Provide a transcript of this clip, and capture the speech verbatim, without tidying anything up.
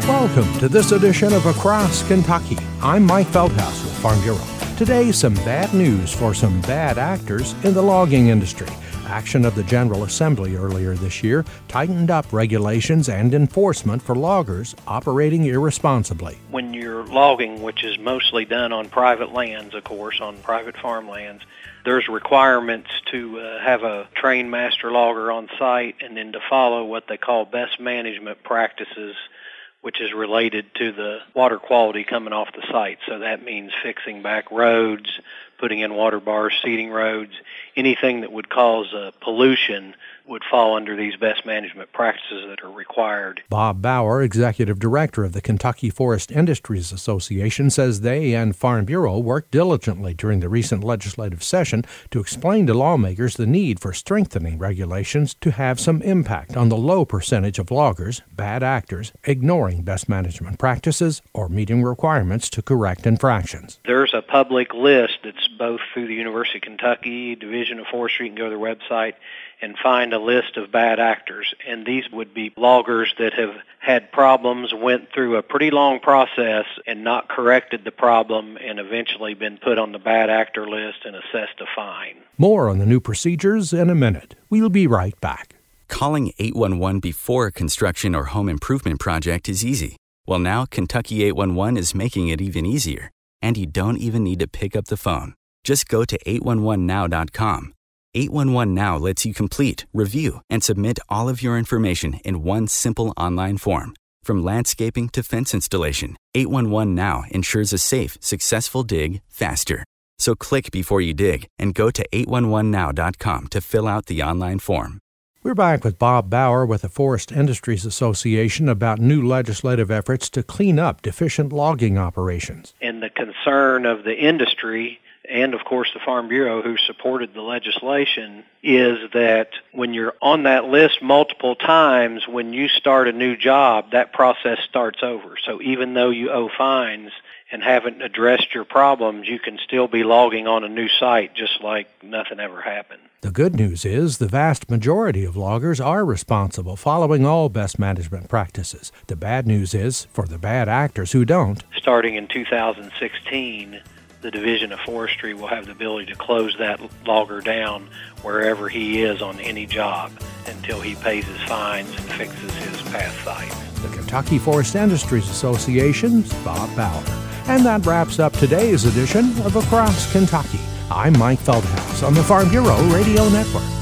Welcome to this edition of Across Kentucky. I'm Mike Feldhaus with Farm Bureau. Today, some bad news for some bad actors in the logging industry. Action of the General Assembly earlier this year tightened up regulations and enforcement for loggers operating irresponsibly. When you're logging, which is mostly done on private lands, of course, on private farmlands, there's requirements to uh, have a trained master logger on site and then to follow what they call best management practices, which is related to the water quality coming off the site. So that means fixing back roads, putting in water bars, seeding roads. Anything that would cause uh, pollution would fall under these best management practices that are required. Bob Bauer, Executive Director of the Kentucky Forest Industries Association, says they and Farm Bureau worked diligently during the recent legislative session to explain to lawmakers the need for strengthening regulations to have some impact on the low percentage of loggers, bad actors, ignoring best management practices or meeting requirements to correct infractions. There's a public list that's both through the University of Kentucky Division of Forestry. You can go to their website and find a list of bad actors. And these would be loggers that have had problems, went through a pretty long process and not corrected the problem and eventually been put on the bad actor list and assessed a fine. More on the new procedures in a minute. We'll be right back. Calling eight one one before a construction or home improvement project is easy. Well, now Kentucky eight one one is making it even easier. And you don't even need to pick up the phone. Just go to eight one one now dot com. eight one one Now lets you complete, review, and submit all of your information in one simple online form. From landscaping to fence installation, eight one one Now ensures a safe, successful dig faster. So click before you dig and go to eight one one now dot com to fill out the online form. We're back with Bob Bauer with the Forest Industries Association about new legislative efforts to clean up deficient logging operations. And the concern of the industry and, of course, the Farm Bureau, who supported the legislation, is that when you're on that list multiple times, when you start a new job, that process starts over. So even though you owe fines and haven't addressed your problems, you can still be logging on a new site just like nothing ever happened. The good news is the vast majority of loggers are responsible, following all best management practices. The bad news is, for the bad actors who don't, starting in two thousand sixteen, the Division of Forestry will have the ability to close that logger down wherever he is on any job until he pays his fines and fixes his past sites. The Kentucky Forest Industries Association's Bob Bauer. And that wraps up today's edition of Across Kentucky. I'm Mike Feldhaus on the Farm Bureau Radio Network.